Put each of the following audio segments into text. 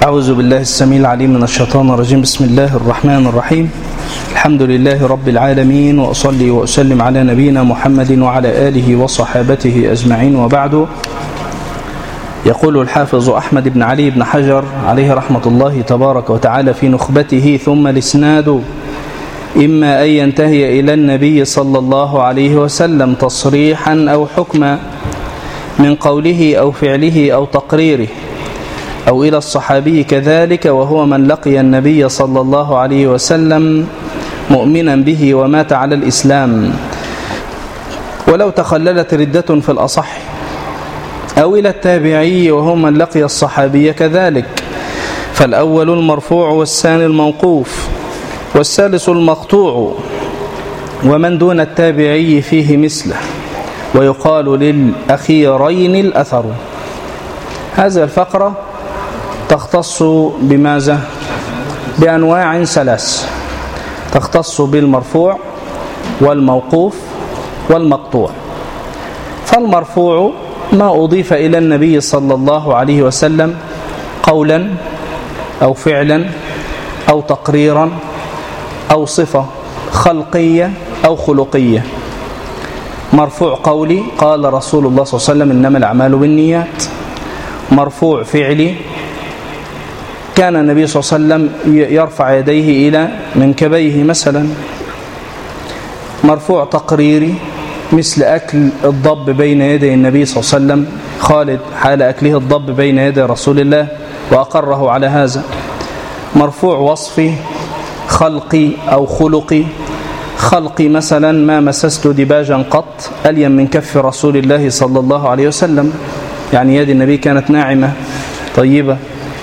أعوذ بالله السميع العليم من الشيطان الرجيم. بسم الله الرحمن الرحيم. الحمد لله رب العالمين، وأصلي وأسلم على نبينا محمد وعلى آله وصحابته أجمعين، وبعد. يقول الحافظ أحمد بن علي بن حجر عليه رحمة الله تبارك وتعالى في نخبته: ثم الإسناد إما أن ينتهي إلى النبي صلى الله عليه وسلم تصريحا أو حكما من قوله أو فعله أو تقريره، أو إلى الصحابي كذلك، وهو من لقي النبي صلى الله عليه وسلم مؤمنا به ومات على الإسلام، ولو تخللت ردة في الأصح، أو إلى التابعي وهو من لقي الصحابي كذلك. فالأول المرفوع، والثاني الموقوف، والثالث المقطوع، ومن دون التابعي فيه مثله، ويقال للأخيرين الأثر. هذه الفقرة تختص بماذا؟ بأنواع ثلاث، تختص بالمرفوع والموقوف والمقطوع. فالمرفوع ما أضيف إلى النبي صلى الله عليه وسلم قولا أو فعلا أو تقريرا أو صفة خلقية أو خلقية. مرفوع قولي: قال رسول الله صلى الله عليه وسلم إنما الأعمال بالنيات. مرفوع فعلي: كان النبي صلى الله عليه وسلم يرفع يديه إلى منكبيه مثلا. مرفوع تقريري: مثل أكل الضب بين يدي النبي صلى الله عليه وسلم، خالد حال أكله الضب بين يدي رسول الله وأقره على هذا. مرفوع وصفي خلقي أو خلقي: خلقي مثلا ما مسست دباجا قط ألين من كف رسول الله صلى الله عليه وسلم، يعني يد النبي كانت ناعمة طيبة.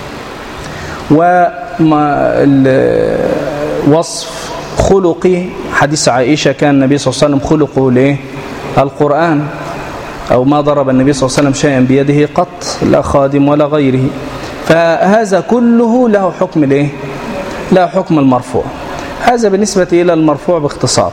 ووصف خلقي: حديث عائشة كان النبي صلى الله عليه وسلم خلقه ليه؟ القرآن، أو ما ضرب النبي صلى الله عليه وسلم شيئا بيده قط، لا خادم ولا غيره. فهذا كله له حكم ليه؟ له حكم المرفوع. هذا بالنسبة إلى المرفوع باختصار.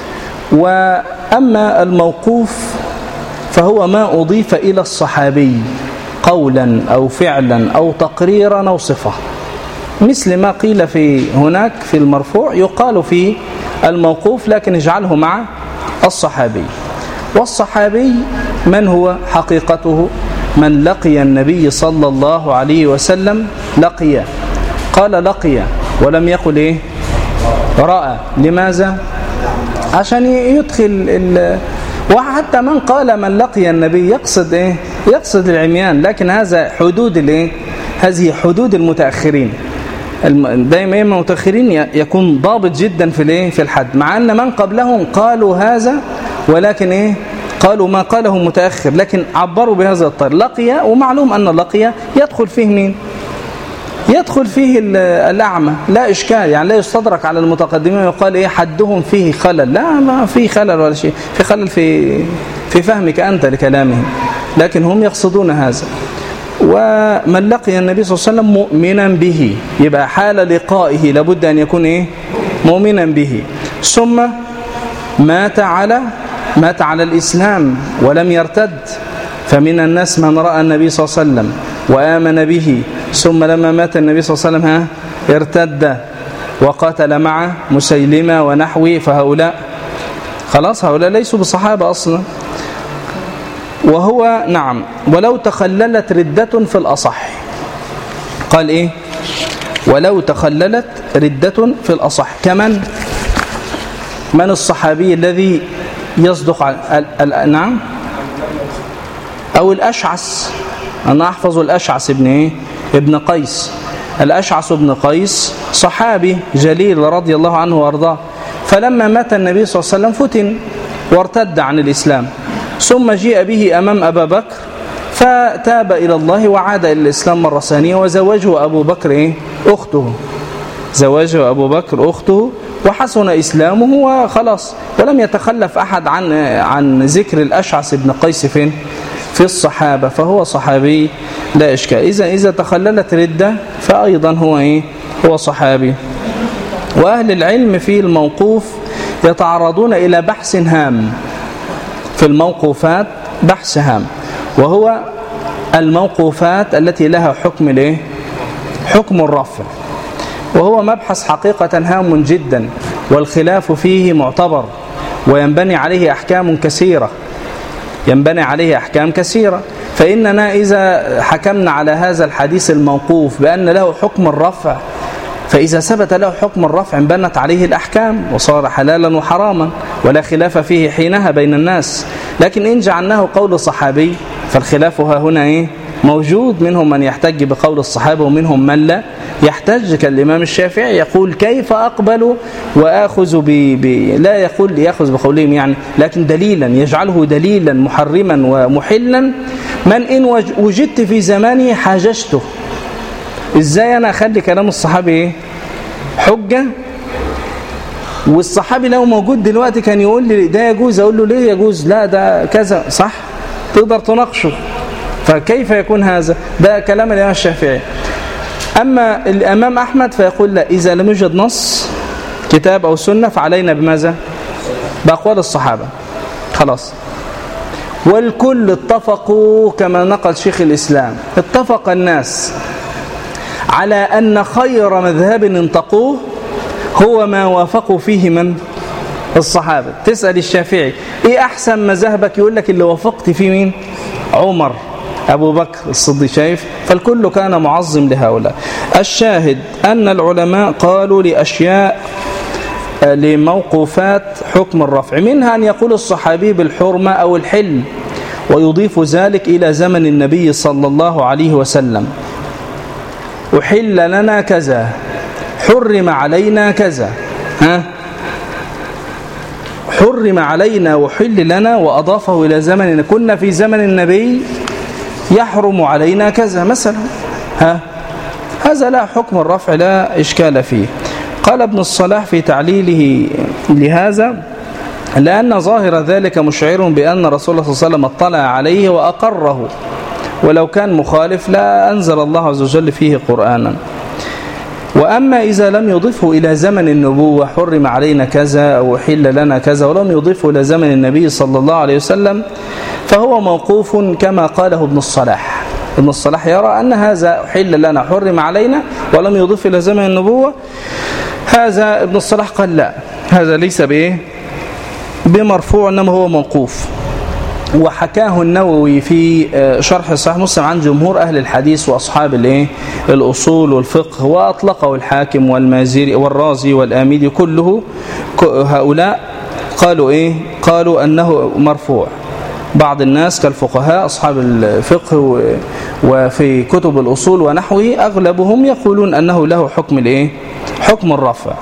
وأما الموقوف فهو ما أضيف إلى الصحابي قولا أو فعلا أو تقريرا أو صفة، مثل ما قيل في هناك في المرفوع يقال في الموقوف، لكن اجعله مع الصحابي. والصحابي من هو حقيقته؟ من لقي النبي صلى الله عليه وسلم. لقي، قال لقي ولم يقل إيه؟ رأى. لماذا؟ عشان يدخل وحتى من قال من لقي النبي يقصد إيه؟ يقصد العميان، لكن هذا حدود الإيه؟ هذه حدود المتأخرين. دائما المتأخرين يكون ضابط جدا في الإيه؟ في الحد، مع أن من قبلهم قالوا هذا، ولكن إيه؟ قالوا ما قاله متأخر، لكن عبروا بهذا الطريق. لقي، ومعلوم أن لقي يدخل فيه مين؟ يدخل فيه الأعمى، لا إشكال، يعني لا يستدرك على المتقدمين ويقال إيه حدهم فيه خلل. لا، ما فيه خلل ولا شيء، في خلل في فهمك أنت لكلامهم، لكن هم يقصدون هذا. ومن لقي النبي صلى الله عليه وسلم مؤمنا به، يبقى حال لقائه لابد أن يكون إيه؟ مؤمنا به. ثم مات على الإسلام ولم يرتد. فمن الناس من رأى النبي صلى الله عليه وسلم وآمن به، ثم لما مات النبي صلى الله عليه وسلم ارتد وقاتل مع مسيلمة ونحوه، فهؤلاء خلاص، هؤلاء ليسوا بصحابة أصلا. وهو نعم ولو تخللت ردة في الأصح. قال إيه؟ ولو تخللت ردة في الأصح. كمن؟ من الصحابي الذي يصدق نعم؟ أو الأشعث. أنا أحفظ الأشعث ابن قيس. الأشعث ابن قيس صحابي جليل رضي الله عنه وأرضاه، فلما مات النبي صلى الله عليه وسلم فتن وارتد عن الإسلام، ثم جيء به أمام أبا بكر فتاب إلى الله وعاد إلى الإسلام مرة ثانية، وزوجه أبو بكر أخته، زوجه أبو بكر أخته، وحسن إسلامه وخلاص، ولم يتخلف أحد عن ذكر الأشعث ابن قيس في الصحابة، فهو صحابي لا إشكال. إذا تخللت ردة فأيضا هو صحابي. وأهل العلم في الموقوف يتعرضون إلى بحث هام في الموقوفات، بحث هام، وهو الموقوفات التي لها حكم حكم الرفع، وهو مبحث حقيقة هام جدا، والخلاف فيه معتبر، وينبني عليه أحكام كثيرة. فإننا إذا حكمنا على هذا الحديث الموقوف بأن له حكم الرفع، فإذا ثبت له حكم الرفع انبنت عليه الأحكام وصار حلالا وحراما، ولا خلاف فيه حينها بين الناس. لكن إن جعلناه قول صحابي فالخلاف ها هنا موجود، منهم من يحتج بقول الصحابة ومنهم من لا يحتج، كالإمام الشافعي يقول كيف أقبل وآخذ لا يقول يأخذ بقولهم يعني، لكن دليلا يجعله دليلا محرما ومحلا من إن وجدت في زمانه حاججته. إزاي أنا أخلي كلام الصحابي حجة، والصحابي لو موجود دلوقتي كان يقول لي ده يجوز، أقول له ليه يجوز؟ لا ده كذا، صح؟ تقدر تناقشه. فكيف يكون هذا؟ ده كلام الإمام الشافعي. أما الإمام أحمد فيقول لا، إذا لم يوجد نص كتاب أو سنة فعلينا بماذا؟ بأقوال الصحابة، خلاص. والكل اتفقوا كما نقل شيخ الإسلام، اتفق الناس على أن خير مذهب انتقوه هو ما وافقوا فيه من الصحابة. تسأل الشافعي إيه أحسن مذهبك؟ يقول لك اللي وافقت فيه مين؟ عمر، أبو بكر الصديق. شايف؟ فالكل كان معظم لهؤلاء. الشاهد أن العلماء قالوا لأشياء لموقوفات حكم الرفع، منها أن يقول الصحابي بالحرمة أو الحل ويضيف ذلك إلى زمن النبي صلى الله عليه وسلم. أحل لنا كذا، حرم علينا كذا، حرم علينا وحل لنا، وأضافه إلى زمن كنا في زمن النبي يحرم علينا كذا مثلا. هذا لا حكم الرفع، لا إشكال فيه. قال ابن الصلاح في تعليله لهذا: لأن ظاهر ذلك مشعر بأن رسول الله صلى الله عليه وسلم اطلع عليه وأقره، ولو كان مخالف لا أنزل الله عز وجل فيه قرآنا. وأما إذا لم يضفه إلى زمن النبوة حرم علينا كذا أو حل لنا كذا، ولم يضفه إلى زمن النبي صلى الله عليه وسلم، فهو موقوف كما قاله ابن الصلاح. ابن الصلاح يرى أن هذا حل لنا حرم علينا ولم يضف إلى زمن النبوة. هذا ابن الصلاح قال لا، هذا ليس بمرفوع، إنما هو موقوف. وحكاه النووي في شرح صحيح مسلم عن جمهور أهل الحديث وأصحاب الأصول والفقه، وأطلقه الحاكم والمازري والرازي والآمدي، كله هؤلاء قالوا قالوا أنه مرفوع. بعض الناس كالفقهاء أصحاب الفقه وفي كتب الأصول ونحوه أغلبهم يقولون أنه له حكم حكم الرفع.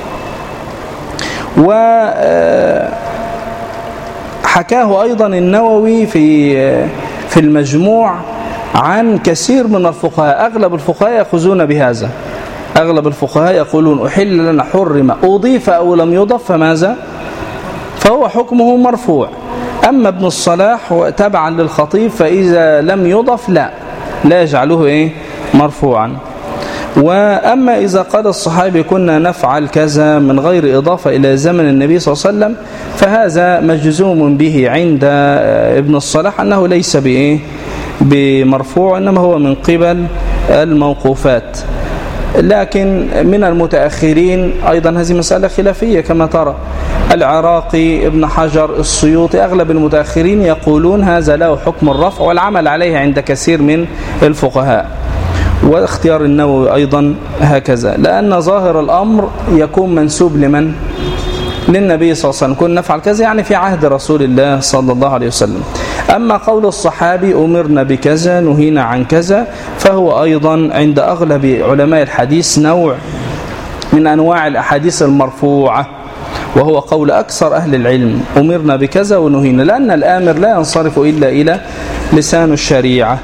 وحكاه أيضا النووي في المجموع عن كثير من الفقهاء. أغلب الفقهاء يأخذون بهذا، أغلب الفقهاء يقولون أحل لنا حرم، أضيف أو لم يضف فماذا؟ فهو حكمه مرفوع. أما ابن الصلاح تبعا للخطيب فإذا لم يضف لا يجعله مرفوعا. وأما إذا قال الصحابي كنا نفعل كذا من غير إضافة إلى زمن النبي صلى الله عليه وسلم، فهذا مجزوم به عند ابن الصلاح أنه ليس بمرفوع، إنما هو من قبل الموقوفات. لكن من المتأخرين أيضا هذه مسألة خلافية كما ترى، العراقي، ابن حجر، السيوطي، أغلب المتأخرين يقولون هذا له حكم الرفع، والعمل عليه عند كثير من الفقهاء. واختيار النووي أيضا هكذا، لأن ظاهر الأمر يكون منسوب لمن؟ للنبي صلى الله عليه وسلم. كنا نفعل كذا يعني في عهد رسول الله صلى الله عليه وسلم. أما قول الصحابي أمرنا بكذا نهينا عن كذا، فهو أيضا عند أغلب علماء الحديث نوع من أنواع الأحاديث المرفوعة، وهو قول أكثر أهل العلم: أمرنا بكذا ونهينا، لأن الآمر لا ينصرف إلا إلى لسان الشريعة.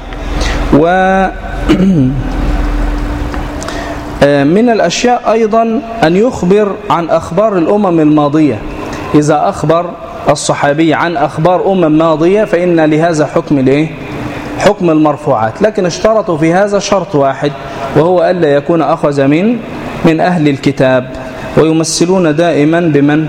من الأشياء أيضا أن يخبر عن أخبار الأمم الماضية. إذا أخبر الصحابي عن أخبار ماضية فإن لهذا حكم المرفوعات. لكن اشترطوا في هذا شرط واحد، وهو ألا يكون أخذ من أهل الكتاب، ويمثلون دائما بمن؟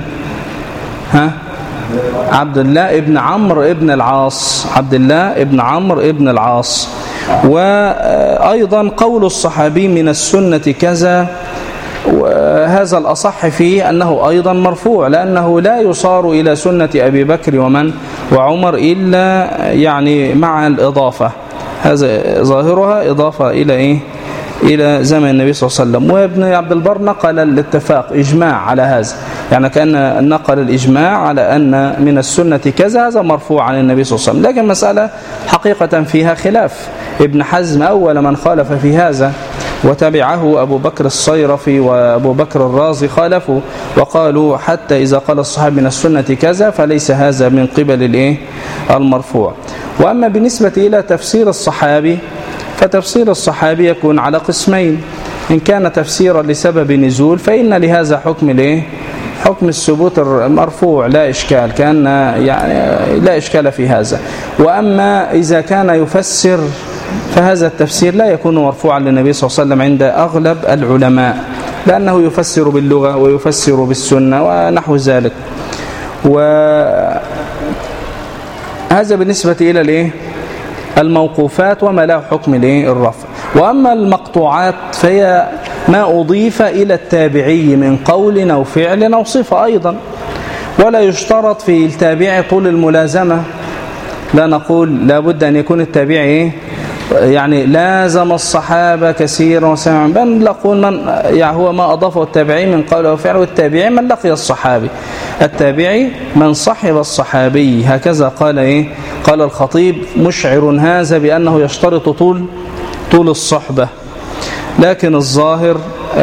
عبد الله ابن عمرو ابن العاص، عبد الله ابن عمرو ابن العاص. وأيضا قول الصحابي من السنة كذا، وهذا الأصح فيه أنه أيضا مرفوع، لأنه لا يصار إلى سنة أبي بكر وعمر إلا يعني مع الإضافة، هذا ظاهرها إضافة إلى إيه؟ إلى زمن النبي صلى الله عليه وسلم. وابن عبد البر نقل الاتفاق إجماع على هذا، يعني كأن نقل الإجماع على أن من السنة كذا، هذا مرفوع عن النبي صلى الله عليه وسلم. لكن مسألة حقيقة فيها خلاف، ابن حزم أول من خالف في هذا، وتبعه أبو بكر الصيرفي وأبو بكر الرازي خالفوا وقالوا حتى إذا قال الصحابي من السنة كذا فليس هذا من قبل المرفوع. وأما بالنسبة إلى تفسير الصحابي، فتفسير الصحابي يكون على قسمين: إن كان تفسيرا لسبب نزول فإن لهذا حكم الثبوت المرفوع، لا إشكال، كان يعني لا إشكال في هذا. وأما إذا كان يفسر فهذا التفسير لا يكون مرفوعا للنبي صلى الله عليه وسلم عند أغلب العلماء، لأنه يفسر باللغة ويفسر بالسنة ونحو ذلك. وهذا بالنسبة إلى الموقوفات وما له حكم الرفع. وأما المقطوعات فهي ما أضيف إلى التابعي من قول أو فعل أو صفة أيضا، ولا يشترط في التابع طول الملازمة، لا نقول لابد أن يكون التابعي يعني لازم الصحابة كثيرا وسمع، بل نقول من يعني هو ما أضافه التابعي من قول أو فعل، والتابعي من لقي الصحابي، التابعي من صحب الصحابي، هكذا قال قال الخطيب مشعر هذا بأنه يشترط طول الصحبة. لكن الظاهر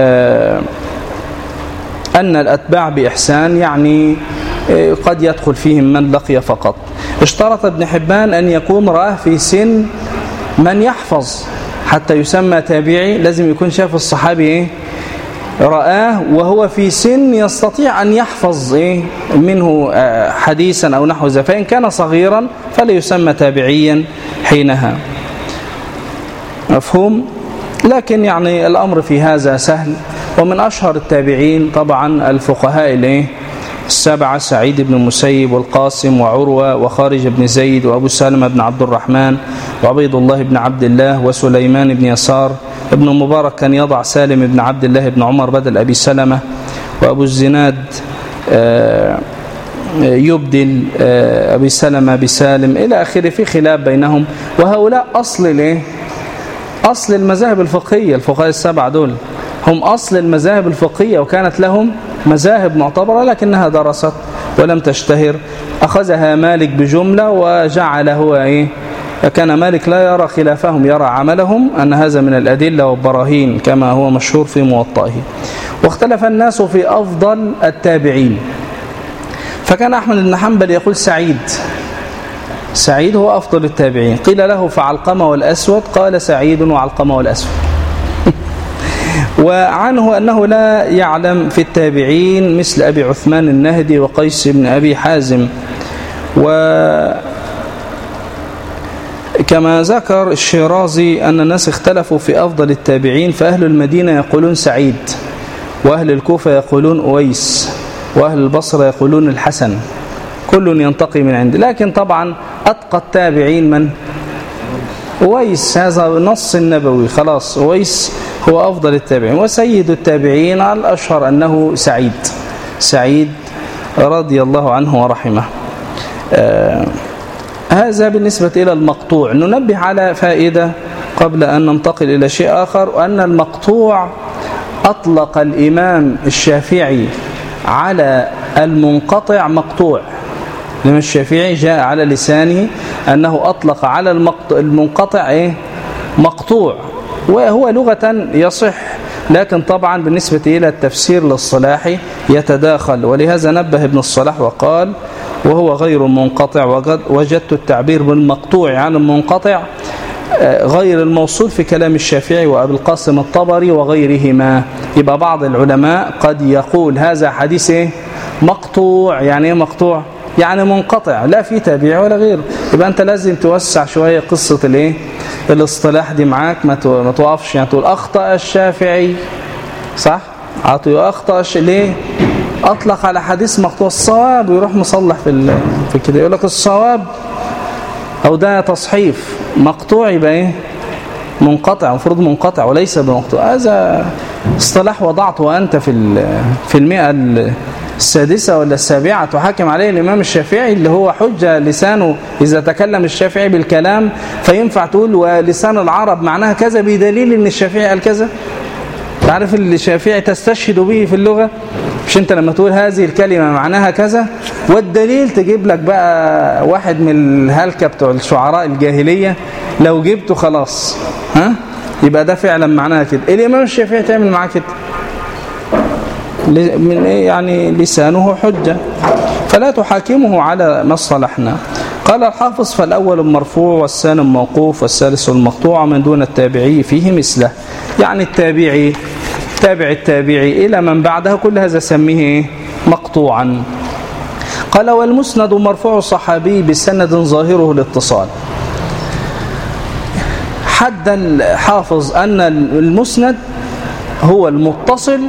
أن الأتباع بإحسان يعني قد يدخل فيهم من لقي فقط. اشترط ابن حبان أن يكون رآه في سن من يحفظ حتى يسمى تابعي، لازم يكون شاف الصحابي رآه وهو في سن يستطيع أن يحفظ منه حديثا أو نحو ذلك، فإن كان صغيرا فلا يسمى تابعيا حينها. مفهوم؟ لكن يعني الأمر في هذا سهل. ومن أشهر التابعين طبعا الفقهاء السبعة: سعيد بن المسيب والقاسم وعروة وخارج بن زيد وأبو سلمة بن عبد الرحمن وعبيد الله بن عبد الله وسليمان بن يسار. ابن مبارك كان يضع سالم بن عبد الله بن عمر بدل أبي سلمة، وأبو الزناد يبدل أبي سلمة بسالم إلى آخره، في خلاف بينهم. وهؤلاء أصل المذاهب الفقهية، الفقهاء السبعة دول هم أصل المذاهب الفقهية، وكانت لهم مذاهب معتبرة لكنها درست ولم تشتهر. أخذها مالك بجملة وجعل هو كان مالك لا يرى خلافهم، يرى عملهم أن هذا من الأدلة والبراهين كما هو مشهور في موطئه. واختلف الناس في أفضل التابعين، فكان أحمد بن حنبل يقول سعيد هو أفضل التابعين. قيل له فعلقمة والأسود، قال سعيد وعلقمة والأسود. وعنه أنه لا يعلم في التابعين مثل أبي عثمان النهدي وقيس بن أبي حازم. وكما ذكر الشيرازي أن الناس اختلفوا في أفضل التابعين، فأهل المدينة يقولون سعيد، وأهل الكوفة يقولون أويس، وأهل البصرة يقولون الحسن، كل ينتقي من عنده. لكن طبعا أتقى التابعين من؟ أويس، هذا نص النبوي، خلاص أويس هو أفضل التابعين. وسيد التابعين على الأشهر أنه سعيد رضي الله عنه ورحمه. هذا بالنسبة إلى المقطوع. ننبه على فائدة قبل أن ننتقل إلى شيء آخر، أن المقطوع أطلق الإمام الشافعي على المنقطع مقطوع. الإمام الشافعي جاء على لسانه أنه أطلق على المنقطع مقطوع، وهو لغة يصح، لكن طبعا بالنسبة إلى التفسير للصلاح يتداخل. ولهذا نبه ابن الصلاح وقال وهو غير منقطع، وجدت التعبير بالمقطوع عن المنقطع غير الموصول في كلام الشافعي وأبي القاسم الطبري وغيرهما. يبقى بعض العلماء قد يقول هذا حديث مقطوع. يعني مقطوع؟ يعني منقطع، لا في تابع ولا غير. يبقى أنت لازم توسع شوية قصة الاصطلاح دي معاك، ما توقفش يعني تقول أخطأ الشافعي، صح؟ عطيه أخطأ ليه؟ أطلق على حديث مقطوع الصواب، ويروح مصلح في كده يقول لك الصواب، أو ده تصحيف. مقطوع يبقى منقطع، المفروض منقطع وليس بمقطوع. هذا اصطلاح وضعته أنت في المئة السادسة ولا السابعة تحاكم عليه الإمام الشافعي، اللي هو حجة لسانه إذا تكلم الشافعي بالكلام فينفع تقول ولسان العرب معناها كذا بدليل إن الشافعي قال كذا. تعرف اللي الشافعي تستشهد به في اللغة؟ مش أنت لما تقول هذه الكلمة معناها كذا والدليل تجيب لك بقى واحد من الهلكة بتوع الشعراء الجاهلية لو جبته خلاص يبقى ده فعلا معناها كده. الإمام الشافعي تعمل معاه كده من إيه؟ يعني لسانه حجة، فلا تحاكمه على ما اصطلحنا. قال الحافظ: فالأول المرفوع والثاني الموقوف والثالث المقطوع من دون التابعي فيه مثله. يعني التابعي تابع التابعي إلى من بعده كل هذا سميه مقطوعا. قال: والمسند مرفوع الصحابي بسند ظاهره الاتصال. حد الحافظ أن المسند هو المتصل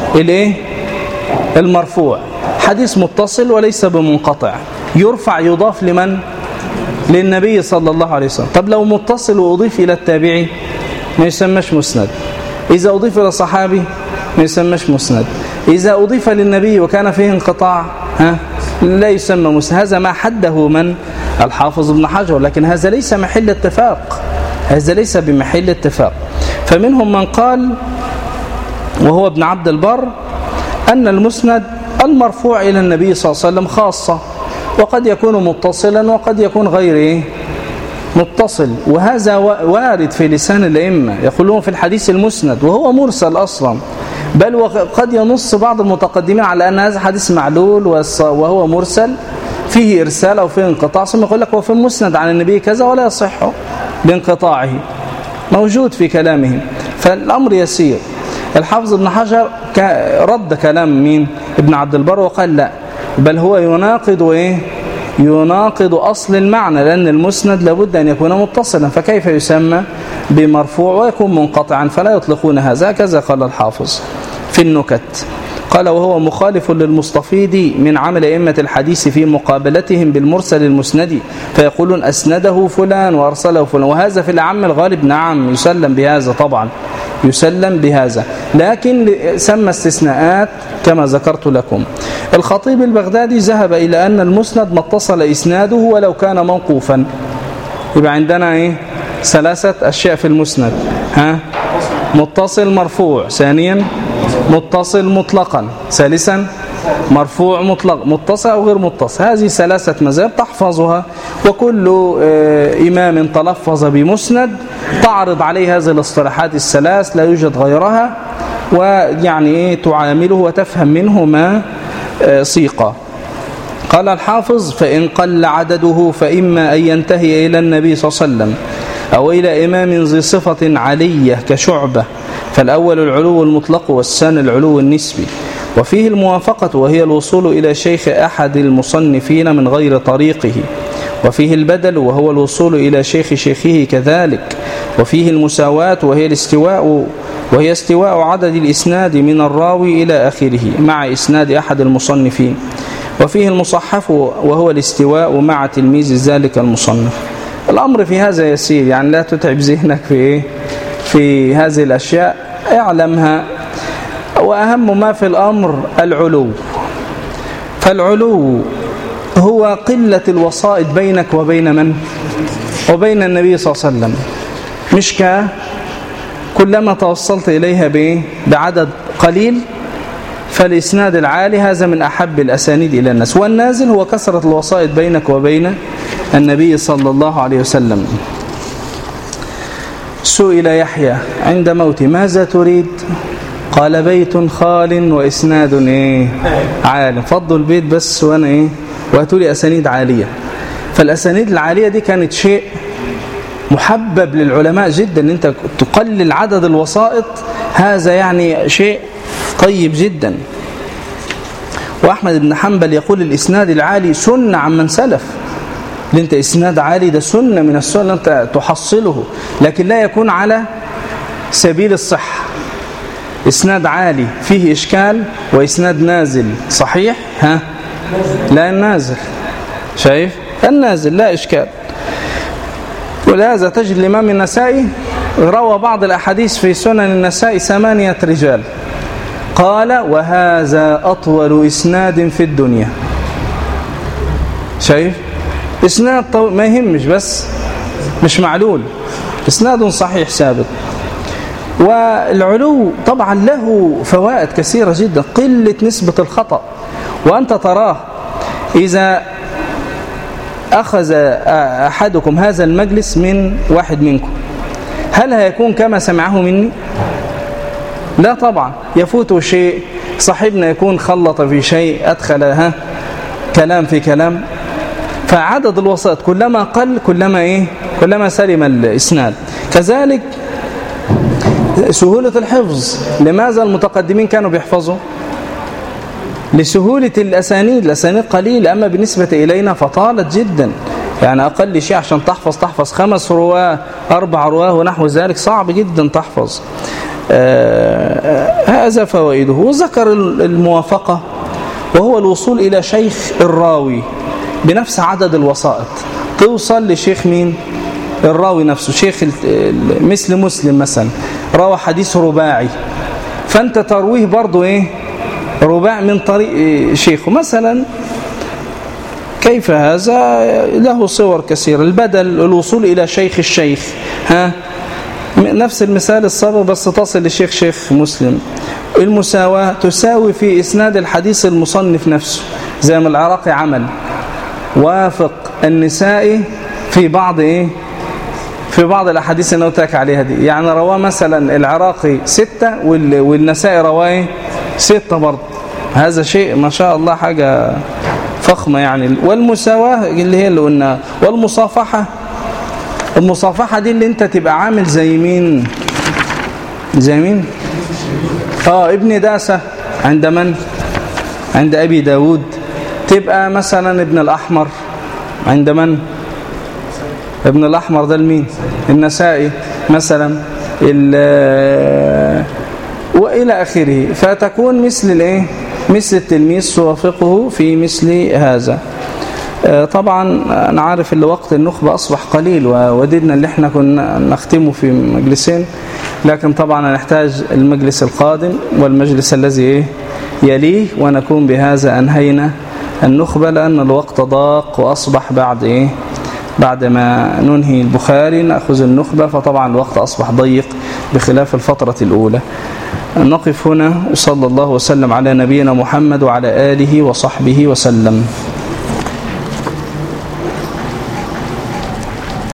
المرفوع، حديث متصل وليس بمنقطع، يرفع يضاف لمن؟ للنبي صلى الله عليه وسلم. طب لو متصل وأضيف إلى التابعي ما يسمىش مسند. إذا أضيف إلى الصحابي ما يسمىش مسند. إذا أضيف للنبي وكان فيه انقطاع لا يسمى مسند. هذا ما حده من؟ الحافظ ابن حجر. لكن هذا ليس محل اتفاق، هذا ليس بمحل اتفاق. فمنهم من قال وهو ابن عبد البر أن المسند المرفوع إلى النبي صلى الله عليه وسلم خاصة، وقد يكون متصلا وقد يكون غير متصل. وهذا وارد في لسان الأئمة، يقولون في الحديث المسند وهو مرسل أصلا، بل وقد ينص بعض المتقدمين على أن هذا حديث معلول وهو مرسل فيه إرسال أو فيه انقطاع، ثم يقول لك هو في المسند عن النبي كذا ولا يصح لانقطاعه، موجود في كلامهم. فالأمر يسير. الحافظ ابن حجر رد كلام مين؟ ابن عبد البر، وقال لا، بل هو يناقض أصل المعنى، لأن المسند لابد أن يكون متصلا، فكيف يسمى بمرفوع ويكون منقطعا؟ فلا يطلقون هذا. كذا قال الحافظ في النكت. قال: وهو مخالف للمستفيض من عمل أئمة الحديث في مقابلتهم بالمرسل المسند، فيقولون أسنده فلان وأرسله فلان. وهذا في العام الغالب نعم يسلم بهذا، طبعا يسلم بهذا، لكن سمى استثناءات كما ذكرت لكم. الخطيب البغدادي ذهب إلى أن المسند ما اتصل إسناده ولو كان موقوفا. يبقى عندنا ثلاثة أشياء في المسند: متصل مرفوع، ثانيا متصل مطلقا، ثالثا مرفوع مطلق، متصل أو غير متصل. هذه ثلاثة مذاهب تحفظها، وكل إمام تلفظ بمسند تعرض عليه هذه الاصطلاحات الثلاث، لا يوجد غيرها، ويعني تعامله وتفهم منه ما سيقا. قال الحافظ: فإن قل عدده فإما أن ينتهي إلى النبي صلى الله عليه وسلم أو إلى إمام ذي صفة علية كشعبة، فالأول العلو المطلق والثاني العلو النسبي، وفيه الموافقة وهي الوصول إلى شيخ أحد المصنفين من غير طريقه، وفيه البدل وهو الوصول إلى شيخ شيخه كذلك، وفيه المساواة وهي استواء عدد الإسناد من الراوي إلى آخره مع إسناد أحد المصنفين، وفيه المصحف وهو الاستواء مع تلميذ ذلك المصنف. الأمر في هذا يسير، يعني لا تتعب ذهنك في هذه الأشياء، اعلمها. وأهم ما في الأمر العلو، فالعلو هو قلة الوسائط بينك وبين من؟ وبين النبي صلى الله عليه وسلم، مش كلما توصلت إليها بعدد قليل فالإسناد العالي هذا من أحب الأسانيد إلى الناس، والنازل هو كثرة الوسائط بينك وبين النبي صلى الله عليه وسلم. سئل يحيى عند موته: ماذا تريد؟ قال: بيت خال وإسناد عالي. فضوا البيت بس وأنا وهاتوا لي أسانيد عالية. فالأسانيد العالية دي كانت شيء محبب للعلماء جدا، ان انت تقلل عدد الوسائط، هذا يعني شيء طيب جدا. وأحمد بن حنبل يقول: الإسناد العالي سنة عن من سلف. انت إسناد عالي ده سنة من السنة انت تحصله، لكن لا يكون على سبيل الصحة. إسناد عالي فيه إشكال، وإسناد نازل صحيح لا، النازل شايف النازل لا إشكال. ولهذا تجد الإمام النسائي روى بعض الأحاديث في سنن النساء 8 رجال، قال وهذا أطول إسناد في الدنيا. شايف إسناد ما يهمش، بس مش معلول، إسناد صحيح ثابت. والعلو طبعا له فوائد كثيرة جدا، قلة نسبة الخطأ. وأنت تراه إذا أخذ أحدكم هذا المجلس من واحد منكم، هل هيكون كما سمعه مني؟ لا طبعا، يفوته شيء، صاحبنا يكون خلط في شيء، أدخل كلام في كلام. فعدد الوسائط كلما قل كلما سلم الإسناد. كذلك سهولة الحفظ. لماذا المتقدمين كانوا بيحفظوا؟ لسهولة الأسانيد قليلة، أما بالنسبة إلينا فطالت جدا. يعني أقل شيء عشان تحفظ 5 رواه 4 رواه ونحو ذلك، صعب جدا تحفظ. هذا فوائده. وذكر الموافقة، وهو الوصول إلى شيخ الراوي بنفس عدد الوسائط. توصل لشيخ مين؟ الراوي نفسه. شيخ مثل مسلم مثلا روى حديث رباعي، فأنت ترويه برضو رباع من طريق شيخه مثلا. كيف هذا؟ له صور كثيرة. البدل، الوصول إلى شيخ الشيخ، نفس المثال السابق بس تصل لشيخ مسلم. المساواة، تساوي في إسناد الحديث المصنف نفسه، زي ما العراقي عمل، وافق النسائي في بعض الأحاديث اللي نوتاك عليها دي. يعني رواه مثلا العراقي 6 والنسائي رواه 6 برضه. هذا شيء ما شاء الله حاجة فخمة يعني. والمساواة اللي هي اللي قلنا. والمصافحة، المصافحة دي اللي انت تبقى عامل زي مين؟ ابن داسة عند من؟ عند أبي داود. تبقى مثلا ابن الأحمر عند من؟ ابن الأحمر ده المين؟ النسائي مثلا، وإلى آخره. فتكون مثل التلميذ توافقه في مثل هذا. طبعا أنا عارف اللي وقت النخبة أصبح قليل، ووددنا اللي احنا كنا نختمه في مجلسين، لكن طبعا نحتاج المجلس القادم والمجلس الذي يليه، ونكون بهذا أنهينا النخبة، لأن الوقت ضاق وأصبح بعد ما ننهي البخاري نأخذ النخبة، فطبعا الوقت أصبح ضيق بخلاف الفترة الأولى. نقف هنا، وصلى الله وسلم على نبينا محمد وعلى آله وصحبه وسلم.